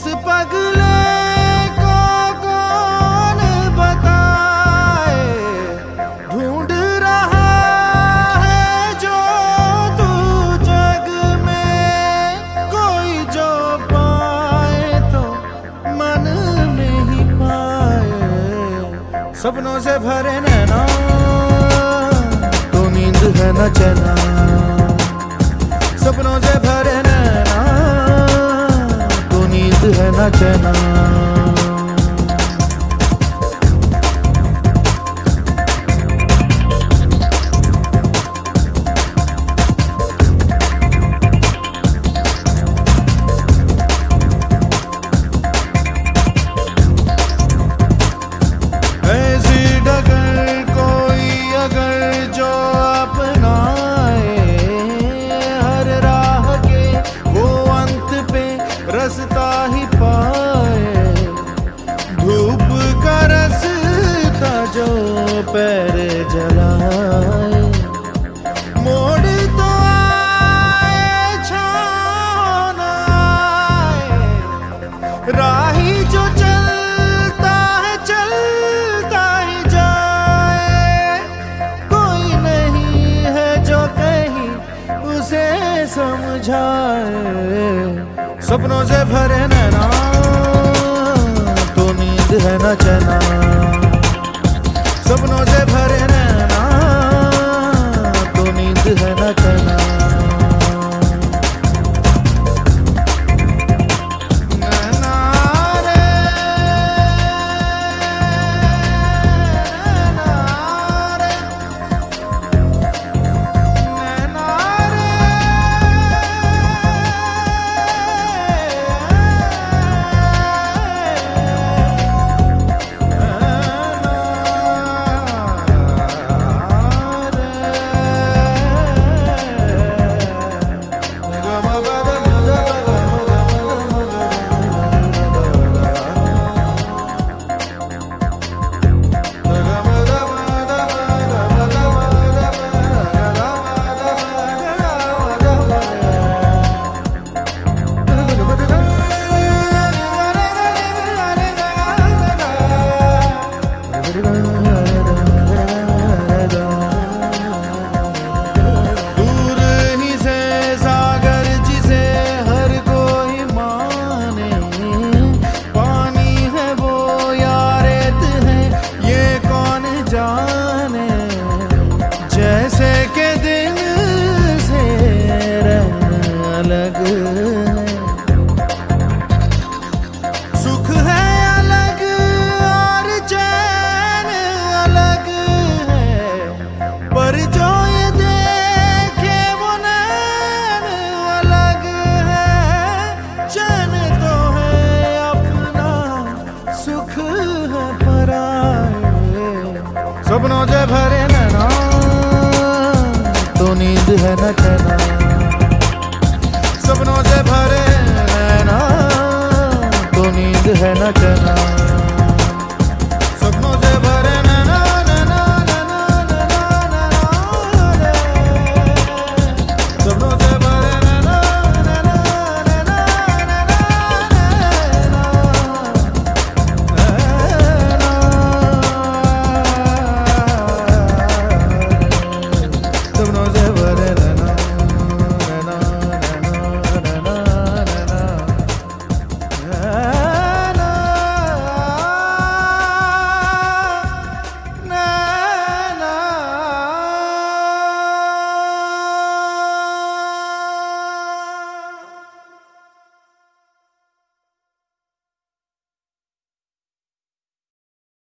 इस पगले को कौन बताए, ढूंढ रहा है जो तू जग में, कोई जो पाए तो मन में ही पाए। सपनों से भरे नैना तो नींद है न चैना, सपनों से भरे नैना तो नींद है न चैना। ऐसी डगर कोई अगर जो अपनाए, हर राह के वो अंत पे रास्ता ही पाए। धूप का रास्ता जो पैर जलाए, मोड़ तो आए छाँव न आए, राही जो चलता है चलता ही जाए। कोई नहीं है जो कहीं उसे समझाए। सपनों से भरे नैना तो नींद है न चैना, सपनों से भरे नैना तो नींद है न चैना। दूर ही से सागर जिसे हर कोई माने, पानी है वो या रेत है ये कौन जाने। जैसे के दिन से रहना अलग है, सुख है अलग और चैन अलग है। पर जो ये देखे वो नैन अलग है। चैन तो है अपना, सुख है पराए। सपनों से भरे नैना तो नींद है न चैना, सपनों से भरे नैना तो नींद है न चैना।